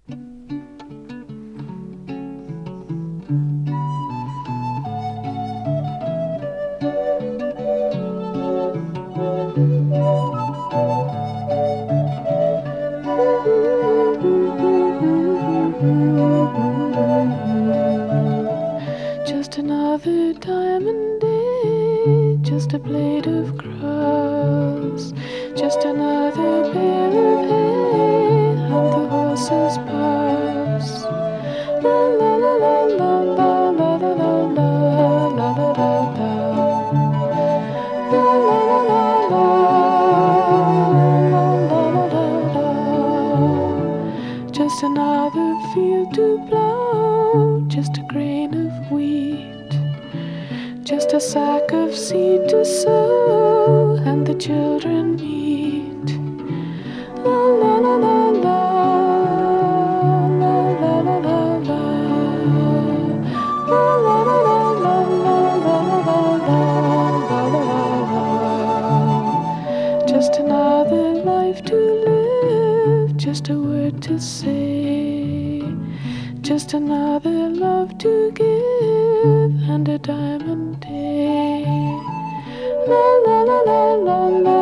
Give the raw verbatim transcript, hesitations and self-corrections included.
Just another diamond day, just a blade of grass, just another bale of hay, and the horses pass. La la la la la la la la la la la la la la. La la la la la la la la. Just another field to plow, just a grain of wheat, just a sack of seed to sow, and the children eat. La la la la la, la la la la la, la la la la la, la la la la. Just another life to live, just a word to say, just another love to give, and a diamond day. La la la la la la.